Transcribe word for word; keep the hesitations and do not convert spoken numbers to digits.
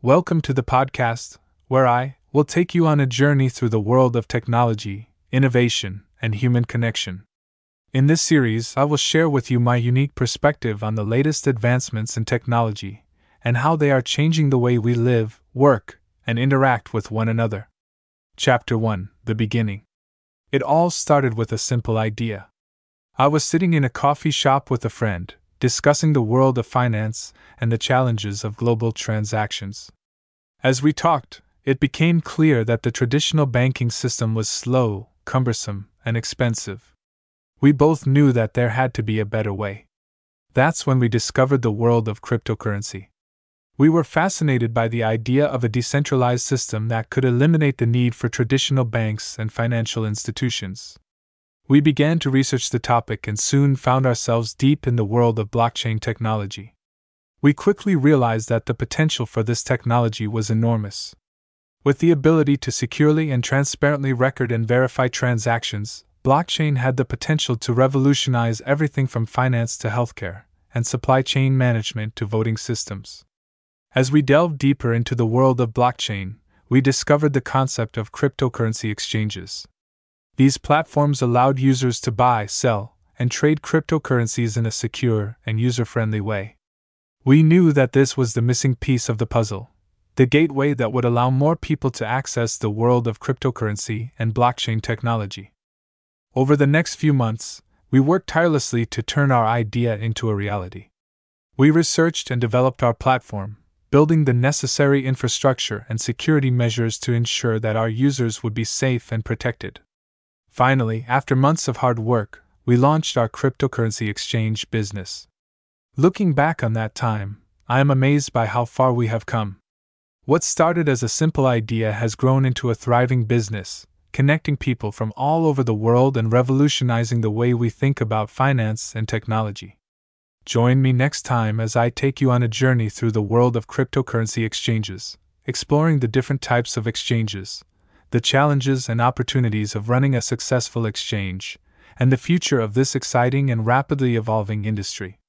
Welcome to the podcast, where I will take you on a journey through the world of technology, innovation, and human connection. In this series, I will share with you my unique perspective on the latest advancements in technology and how they are changing the way we live, work, and interact with one another. Chapter one: The Beginning. It all started with a simple idea. I was sitting in a coffee shop with a friend, discussing the world of finance and the challenges of global transactions. As we talked, it became clear that the traditional banking system was slow, cumbersome, and expensive. We both knew that there had to be a better way. That's when we discovered the world of cryptocurrency. We were fascinated by the idea of a decentralized system that could eliminate the need for traditional banks and financial institutions. We began to research the topic and soon found ourselves deep in the world of blockchain technology. We quickly realized that the potential for this technology was enormous. With the ability to securely and transparently record and verify transactions, blockchain had the potential to revolutionize everything from finance to healthcare, and supply chain management to voting systems. As we delved deeper into the world of blockchain, we discovered the concept of cryptocurrency exchanges. These platforms allowed users to buy, sell, and trade cryptocurrencies in a secure and user-friendly way. We knew that this was the missing piece of the puzzle, the gateway that would allow more people to access the world of cryptocurrency and blockchain technology. Over the next few months, we worked tirelessly to turn our idea into a reality. We researched and developed our platform, building the necessary infrastructure and security measures to ensure that our users would be safe and protected. Finally, after months of hard work, we launched our cryptocurrency exchange business. Looking back on that time, I am amazed by how far we have come. What started as a simple idea has grown into a thriving business, connecting people from all over the world and revolutionizing the way we think about finance and technology. Join me next time as I take you on a journey through the world of cryptocurrency exchanges, exploring the different types of exchanges, the challenges and opportunities of running a successful exchange, and the future of this exciting and rapidly evolving industry.